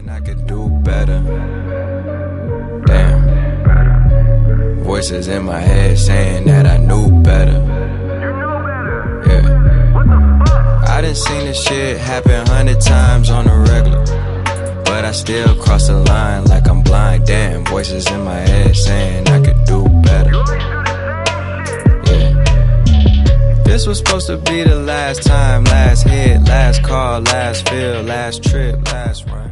saying I could do better. Damn. Voices in my head saying that I knew better. Yeah. I done seen this shit happen 100 times on the regular, but I still cross the line like I'm blind. Damn, voices in my head saying I could do better. Yeah. This was supposed to be the last time, last hit, last call, last fill, last trip, last run.